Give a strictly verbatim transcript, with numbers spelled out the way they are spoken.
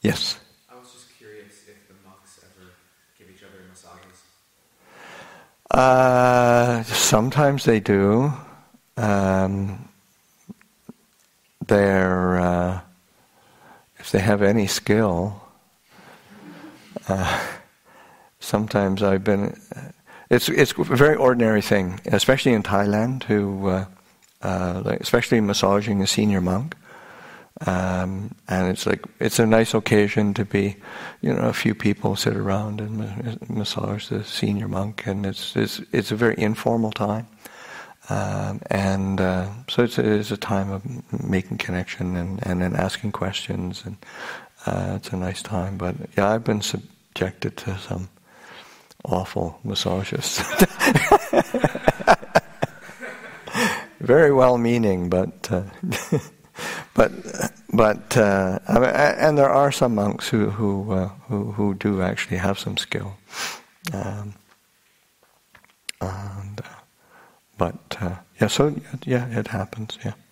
Yes. I was just curious if the monks ever give each other massages. Uh, sometimes they do. Um, they're uh, if they have any skill. Uh, sometimes I've been. It's it's a very ordinary thing, especially in Thailand, to uh, uh, like especially massaging a senior monk. Um, and it's like it's a nice occasion to be, you know, a few people sit around and ma- massage the senior monk, and it's it's it's a very informal time, um, and uh, so it's a, it's a time of making connection and and then asking questions, and uh, it's a nice time. But yeah, I've been subjected to some awful massages, very well-meaning, but. Uh, But, but uh, I mean, and there are some monks who who uh, who, who do actually have some skill, um, and uh, but uh, yeah, so yeah, it happens, yeah.